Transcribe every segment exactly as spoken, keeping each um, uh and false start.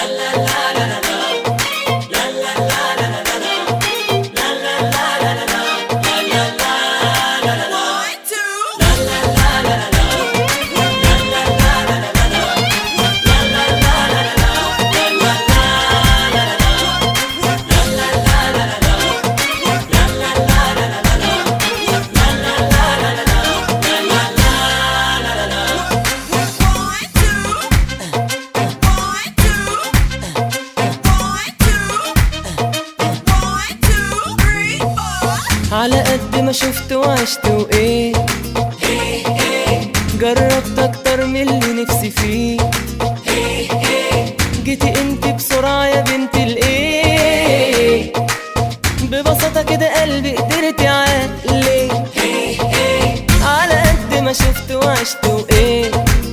على قد ما شفت وعشت وايه جربت اكتر من اللي نفسي فيه. جيتي انت بسرعة يا بنت الايه، ببساطة كده قلبي قدرتي عقلي. على قد ما شفت وعشت وايه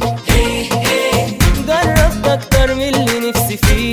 جربت اكتر من اللي نفسي فيه.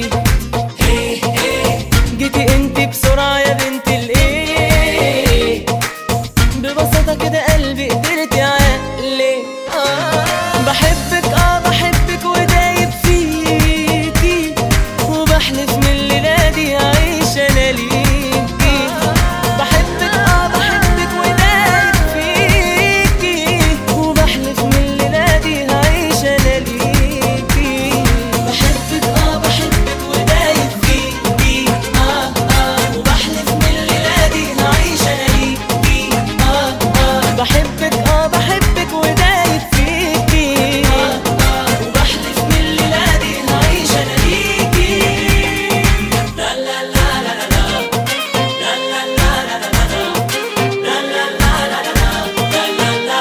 جيتي انت بسرعة يا بنت الايه، ببساطة كده قلبي قدرتي عقلي. آه بحبك اه بحبك ودايب فيكي، وبحلف من الليلة دي هعيش انا ليكي. بحبك اه بحبك ودايب فيكي، وبحلف من الليلة دي هعيش انا ليكي. بحبك اه بحبك ودايب فيكي، اه اه وبحلف من الليلة دي هعيش انا ليكي. اه اه بحبك اه بحبك ودايب فيكي، اه اه وبحلف من الليلة دي هعيش انا ليكي. لا لا لا لا لا لا لا لا لا لا لا لا لا لا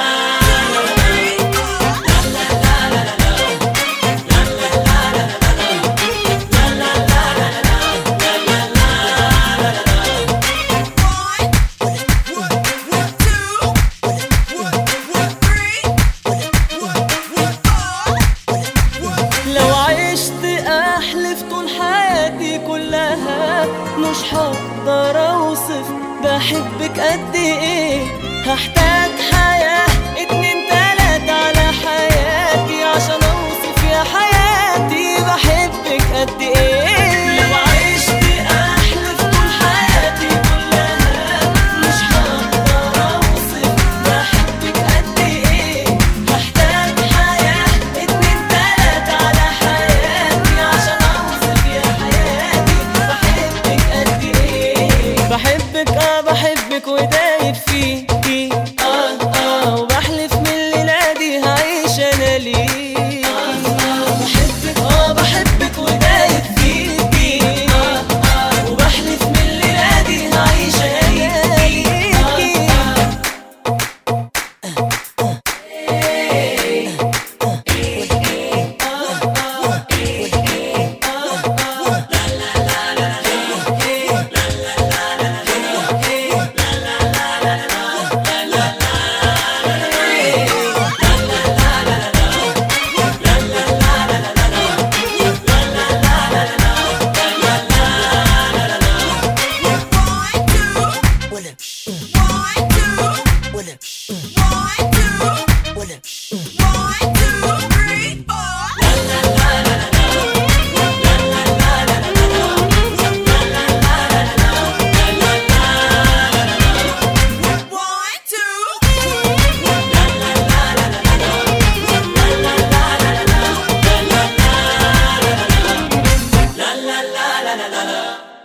لو عشت احلف طول حياتي كلها مش هقدر اوصف بحبك قد ايه. هحتاج حياة اتنين تلاتة على حياتي عشان اوصف يا حياتي بحبك قد ايه. لو عشت احلف طول حياتي كلها مش هقدر اوصف بحبك قد ايه. هحتاج حياة اتنين تلاتة على حياتي عشان اوصف يا حياتي بحبك قد ايه. بحبك اه بحبك ودايب فيكي، اه اه وبحلف من الليلة دي هعيش انا ليكي. بحبك اه بحبك ودايب فيكي، اه اه وبحلف من الليلة دي هعيش انا ليكي. La la la la la la.